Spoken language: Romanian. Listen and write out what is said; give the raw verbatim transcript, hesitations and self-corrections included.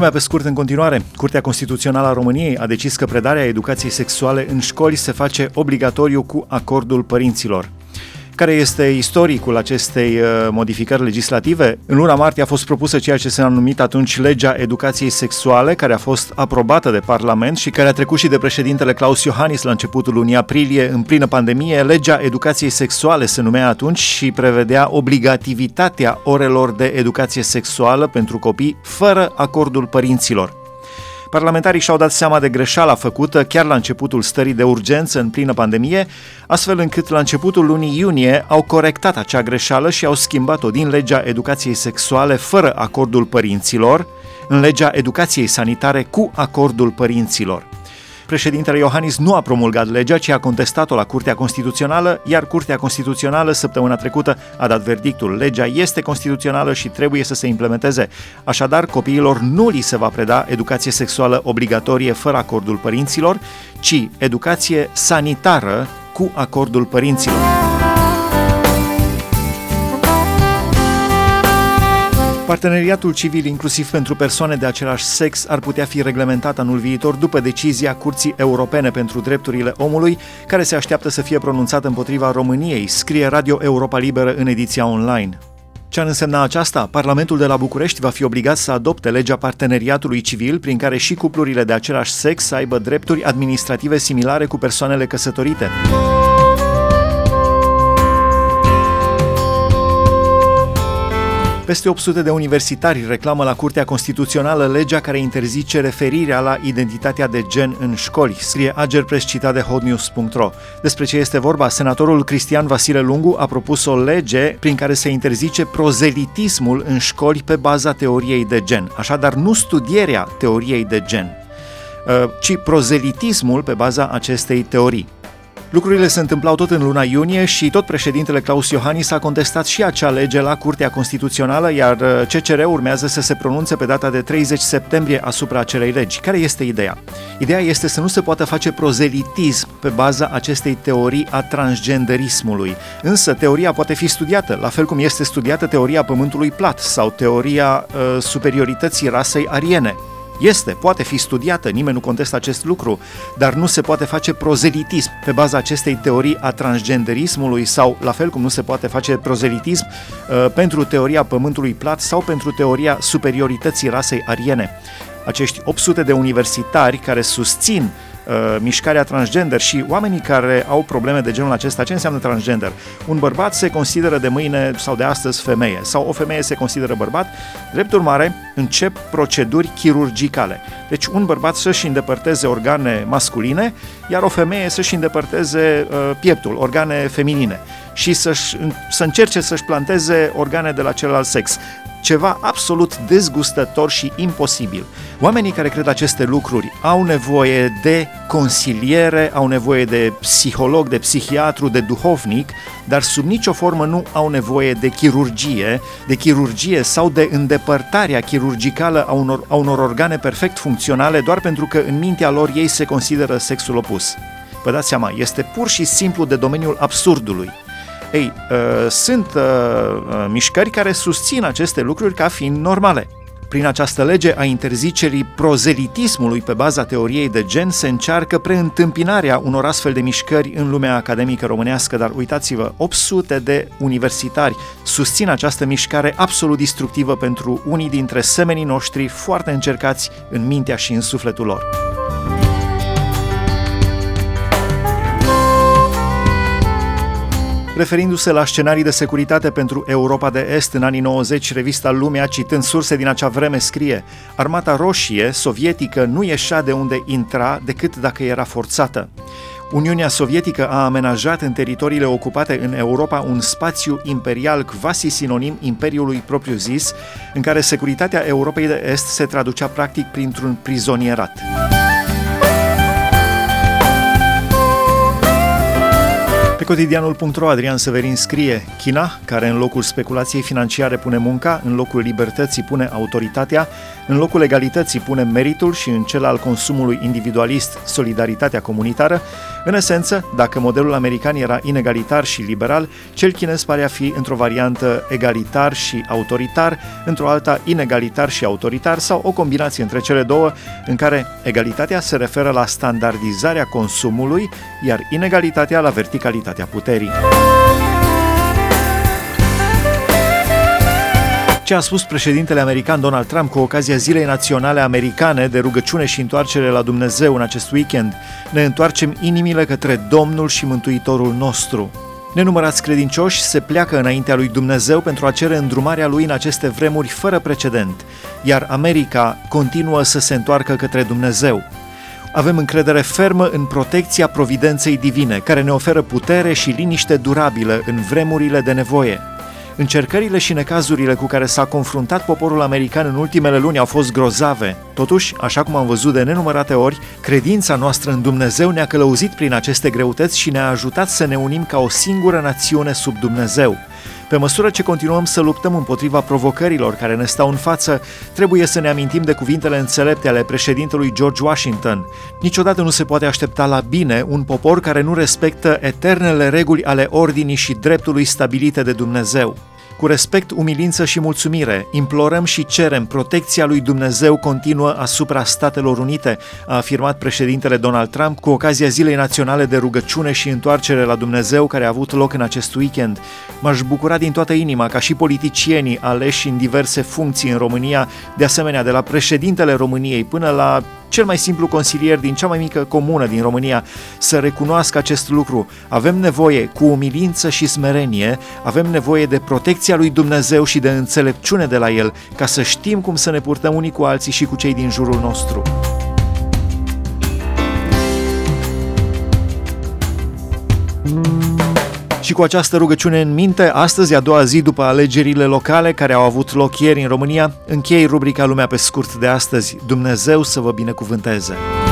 Lumea pe scurt în continuare. Curtea Constituțională a României a decis că predarea educației sexuale în școli se face obligatoriu cu acordul părinților. Care este istoricul acestei modificări legislative? În luna martie a fost propusă ceea ce s-a numit atunci Legea Educației Sexuale, care a fost aprobată de Parlament și care a trecut și de președintele Claus Iohannis la începutul lunii aprilie, în plină pandemie. Legea Educației Sexuale se numea atunci și prevedea obligativitatea orelor de educație sexuală pentru copii fără acordul părinților. Parlamentarii și-au dat seama de greșeala făcută chiar la începutul stării de urgență în plină pandemie, astfel încât la începutul lunii iunie au corectat acea greșeală și au schimbat-o din Legea Educației Sexuale fără acordul părinților în Legea Educației Sanitare cu acordul părinților. Președintele Iohannis nu a promulgat legea, ci a contestat-o la Curtea Constituțională, iar Curtea Constituțională săptămâna trecută a dat verdictul. Legea este constituțională și trebuie să se implementeze. Așadar, copiilor nu li se va preda educație sexuală obligatorie fără acordul părinților, ci educație sanitară cu acordul părinților. Parteneriatul civil, inclusiv pentru persoane de același sex, ar putea fi reglementat anul viitor după decizia Curții Europene pentru Drepturile Omului, care se așteaptă să fie pronunțată împotriva României, scrie Radio Europa Liberă în ediția online. Ce ar însemna aceasta? Parlamentul de la București va fi obligat să adopte legea parteneriatului civil, prin care și cuplurile de același sex să aibă drepturi administrative similare cu persoanele căsătorite. Peste opt sute de universitari reclamă la Curtea Constituțională legea care interzice referirea la identitatea de gen în școli, scrie Agerpres citat de hotnews punct ro. Despre ce este vorba? Senatorul Cristian Vasile Lungu a propus o lege prin care se interzice prozelitismul în școli pe baza teoriei de gen, așadar nu studierea teoriei de gen, ci prozelitismul pe baza acestei teorii. Lucrurile se întâmplau tot în luna iunie și tot președintele Claus Iohannis a contestat și acea lege la Curtea Constituțională, iar C C R urmează să se pronunțe pe data de treizeci septembrie asupra acelei legi. Care este ideea? Ideea este să nu se poată face prozelitism pe baza acestei teorii a transgenderismului. Însă teoria poate fi studiată, la fel cum este studiată teoria pământului plat sau teoria uh, superiorității rasei ariene. Este, poate fi studiată, nimeni nu contestă acest lucru, dar nu se poate face prozelitism pe baza acestei teorii a transgenderismului sau, la fel cum nu se poate face prozelitism uh, pentru teoria pământului plat sau pentru teoria superiorității rasei ariene. Acești opt sute de universitari care susțin Uh, mișcarea transgender și oamenii care au probleme de genul acesta. Ce înseamnă transgender? Un bărbat se consideră de mâine sau de astăzi femeie sau o femeie se consideră bărbat. Drept urmare, încep proceduri chirurgicale. Deci un bărbat să-și îndepărteze organe masculine, iar o femeie să-și îndepărteze uh, pieptul, organe feminine și să-și, să încerce să-și planteze organe de la celălalt sex. Ceva absolut dezgustător și imposibil. Oamenii care cred aceste lucruri au nevoie de consiliere, au nevoie de psiholog, de psihiatru, de duhovnic, dar sub nicio formă nu au nevoie de chirurgie, de chirurgie sau de îndepărtarea chirurgicală a unor, a unor organe perfect funcționale doar pentru că în mintea lor ei se consideră sexul opus. Vă dați seama, este pur și simplu de domeniul absurdului. Ei, uh, sunt uh, uh, mișcări care susțin aceste lucruri ca fiind normale. Prin această lege a interzicerii prozelitismului pe baza teoriei de gen se încearcă preîntâmpinarea unor astfel de mișcări în lumea academică românească, dar uitați-vă, opt sute de universitari susțin această mișcare absolut destructivă pentru unii dintre semenii noștri foarte încercați în mintea și în sufletul lor. Referindu-se la scenarii de securitate pentru Europa de Est în anii nouăzeci, revista Lumea, citând surse din acea vreme, scrie: Armata Roșie sovietică nu ieșea de unde intra decât dacă era forțată. Uniunea Sovietică a amenajat în teritoriile ocupate în Europa un spațiu imperial quasi sinonim imperiului propriu-zis, în care securitatea Europei de Est se traducea practic printr-un prizonierat. Pe cotidianul punct ro, Adrian Severin scrie: China, care în locul speculației financiare pune munca, în locul libertății pune autoritatea, în locul egalității pune meritul și în cel al consumului individualist solidaritatea comunitară, În esență, dacă modelul american era inegalitar și liberal, cel chinez pare a fi într-o variantă egalitar și autoritar, într-o alta inegalitar și autoritar sau o combinație între cele două, în care egalitatea se referă la standardizarea consumului, iar inegalitatea la verticalitatea puterii. Ce a spus președintele american Donald Trump cu ocazia Zilei Naționale Americane de rugăciune și întoarcere la Dumnezeu în acest weekend? Ne întoarcem inimile către Domnul și Mântuitorul nostru. Nenumărați credincioși se pleacă înaintea lui Dumnezeu pentru a cere îndrumarea lui în aceste vremuri fără precedent, iar America continuă să se întoarcă către Dumnezeu. Avem încredere fermă în protecția providenței divine, care ne oferă putere și liniște durabilă în vremurile de nevoie. Încercările și necazurile cu care s-a confruntat poporul american în ultimele luni au fost grozave. Totuși, așa cum am văzut de nenumărate ori, credința noastră în Dumnezeu ne-a călăuzit prin aceste greutăți și ne-a ajutat să ne unim ca o singură națiune sub Dumnezeu. Pe măsură ce continuăm să luptăm împotriva provocărilor care ne stau în față, trebuie să ne amintim de cuvintele înțelepte ale președintelui George Washington. Niciodată nu se poate aștepta la bine un popor care nu respectă eternele reguli ale ordinii și dreptului stabilite de Dumnezeu. Cu respect, umilință și mulțumire, implorăm și cerem protecția lui Dumnezeu continuă asupra Statelor Unite, a afirmat președintele Donald Trump cu ocazia Zilei Naționale de Rugăciune și Întoarcere la Dumnezeu care a avut loc în acest weekend. M-aș bucura din toată inima ca și politicienii aleși în diverse funcții în România, de asemenea de la președintele României până la cel mai simplu consilier din cea mai mică comună din România, să recunoască acest lucru. Avem nevoie, cu umilință și smerenie, avem nevoie de protecția lui Dumnezeu și de înțelepciune de la El, ca să știm cum să ne purtăm unii cu alții și cu cei din jurul nostru. Și cu această rugăciune în minte, astăzi, a doua zi după alegerile locale care au avut loc ieri în România, închei rubrica Lumea pe scurt de astăzi. Dumnezeu să vă binecuvânteze!